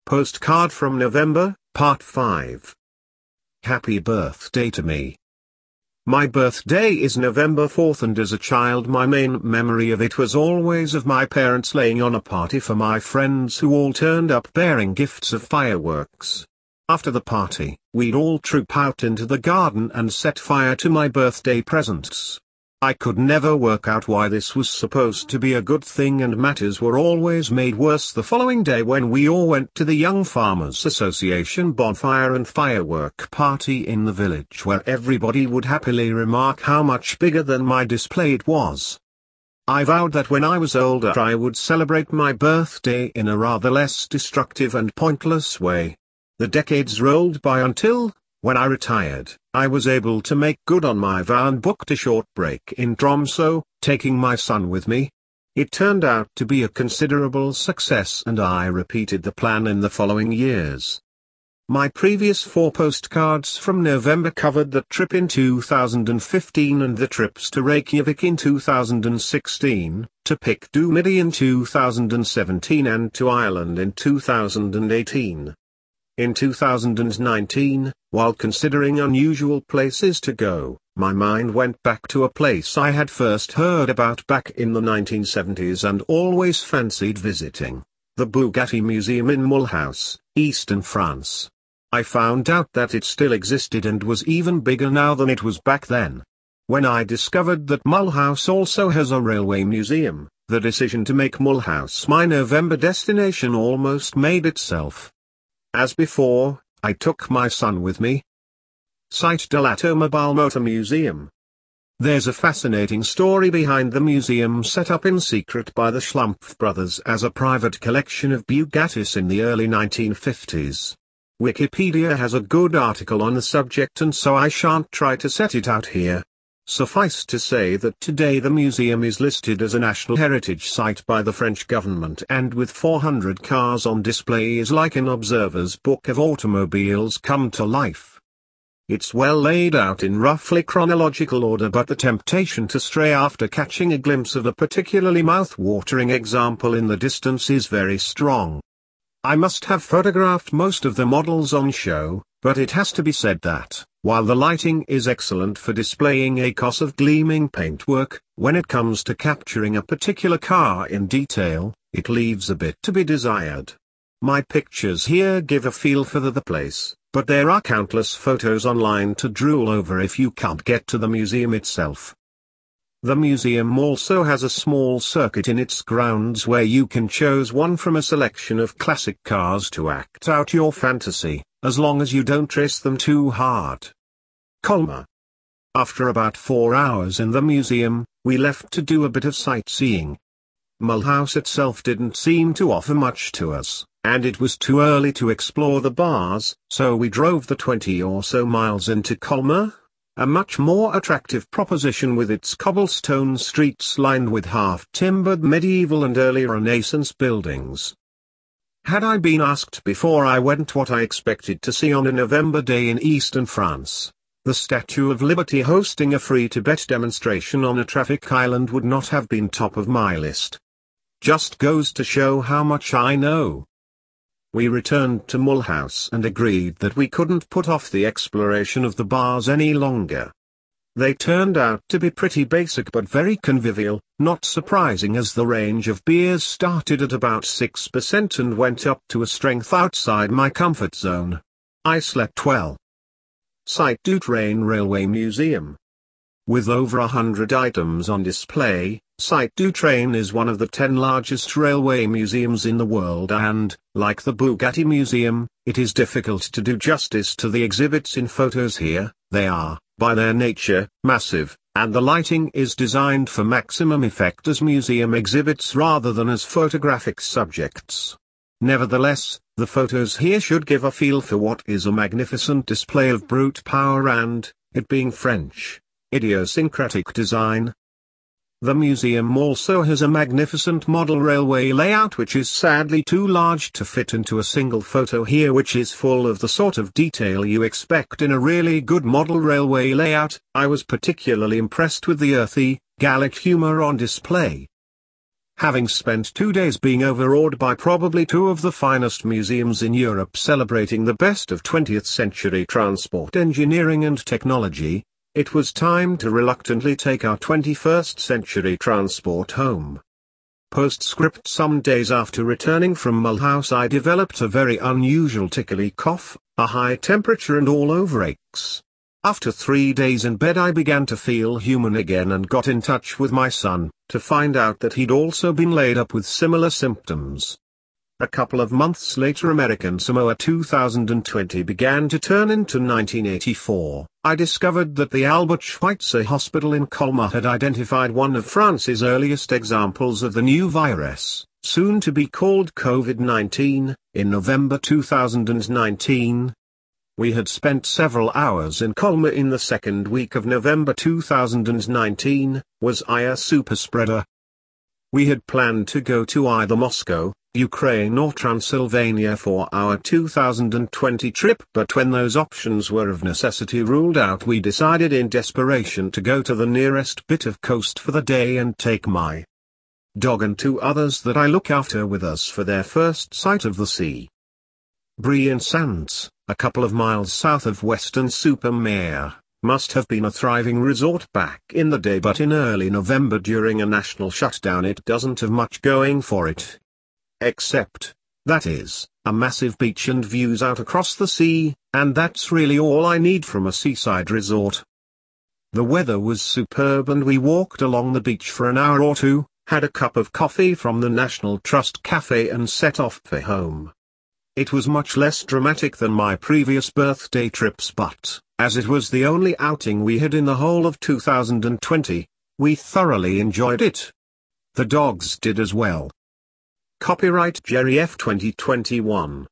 Postcard from November, Part 5. Happy birthday to me. My birthday is November 4th, and as a child my main memory of it was always of my parents laying on a party for my friends who all turned up bearing gifts of fireworks. After the party, we'd all troop out into the garden and set fire to my birthday presents. I could never work out why this was supposed to be a good thing, and matters were always made worse the following day when we all went to the Young Farmers Association bonfire and firework party in the village, where everybody would happily remark how much bigger than my display it was. I vowed that when I was older I would celebrate my birthday in a rather less destructive and pointless way. The decades rolled by until, when I retired, I was able to make good on my vow and booked a short break in Tromsø, taking my son with me. It turned out to be a considerable success, and I repeated the plan in the following years. My previous 4 postcards from November covered the trip in 2015 and the trips to Reykjavik in 2016, to Piccadilly in 2017 and to Ireland in 2018. In 2019, while considering unusual places to go, my mind went back to a place I had first heard about back in the 1970s and always fancied visiting: the Bugatti Museum in Mulhouse, Eastern France. I found out that it still existed and was even bigger now than it was back then. When I discovered that Mulhouse also has a railway museum, the decision to make Mulhouse my November destination almost made itself. As before, I took my son with me. Site dell'Automobile Motor Museum. There's a fascinating story behind the museum, set up in secret by the Schlumpf brothers as a private collection of Bugattis in the early 1950s. Wikipedia has a good article on the subject, and so I shan't try to set it out here. Suffice to say that today the museum is listed as a National Heritage Site by the French government, and with 400 cars on display is like an observer's book of automobiles come to life. It's well laid out in roughly chronological order, but the temptation to stray after catching a glimpse of a particularly mouth-watering example in the distance is very strong. I must have photographed most of the models on show, but it has to be said that, while the lighting is excellent for displaying a cos of gleaming paintwork, when it comes to capturing a particular car in detail, it leaves a bit to be desired. My pictures here give a feel for the place, but there are countless photos online to drool over if you can't get to the museum itself. The museum also has a small circuit in its grounds where you can choose one from a selection of classic cars to act out your fantasy, as long as you don't race them too hard. Colmar. After about 4 hours in the museum, we left to do a bit of sightseeing. Mulhouse itself didn't seem to offer much to us, and it was too early to explore the bars, so we drove the 20 or so miles into Colmar, a much more attractive proposition with its cobblestone streets lined with half-timbered medieval and early Renaissance buildings. Had I been asked before I went what I expected to see on a November day in eastern France, the Statue of Liberty hosting a free Tibet demonstration on a traffic island would not have been top of my list. Just goes to show how much I know. We returned to Mulhouse and agreed that we couldn't put off the exploration of the bars any longer. They turned out to be pretty basic but very convivial, not surprising as the range of beers started at about 6% and went up to a strength outside my comfort zone. I slept well. Site du Train Railway Museum. With over 100 items on display, Site du Train is one of the 10 largest railway museums in the world, and, like the Bugatti Museum, it is difficult to do justice to the exhibits in photos here. They are, by their nature, massive, and the lighting is designed for maximum effect as museum exhibits rather than as photographic subjects. Nevertheless, the photos here should give a feel for what is a magnificent display of brute power and, it being French, idiosyncratic design. The museum also has a magnificent model railway layout which is sadly too large to fit into a single photo here, which is full of the sort of detail you expect in a really good model railway layout. I was particularly impressed with the earthy, Gallic humor on display. having spent 2 days being overawed by probably two of the finest museums in Europe celebrating the best of 20th century transport engineering and technology, it was time to reluctantly take our 21st century transport home. Postscript: some days after returning from Mulhouse I developed a very unusual tickly cough, a high temperature and all over aches. After 3 days in bed I began to feel human again and got in touch with my son, to find out that he'd also been laid up with similar symptoms. A couple of months later American Samoa 2020 began to turn into 1984. I discovered that the Albert Schweitzer Hospital in Colmar had identified one of France's earliest examples of the new virus, soon to be called COVID-19, in November 2019. We had spent several hours in Colmar in the second week of November 2019. Was I a superspreader? We had planned to go to either Moscow, Ukraine or Transylvania for our 2020 trip, but when those options were of necessity ruled out we decided in desperation to go to the nearest bit of coast for the day and take my dog and 2 others that I look after with us for their first sight of the sea. Brian Sands, a couple of miles south of Weston-super-Mare, must have been a thriving resort back in the day, but in early November during a national shutdown it doesn't have much going for it. Except, that is, a massive beach and views out across the sea, and that's really all I need from a seaside resort. The weather was superb and we walked along the beach for an hour or two, had a cup of coffee from the National Trust Cafe and set off for home. It was much less dramatic than my previous birthday trips, but, as it was the only outing we had in the whole of 2020, we thoroughly enjoyed it. The dogs did as well. Copyright Jerry F 2021.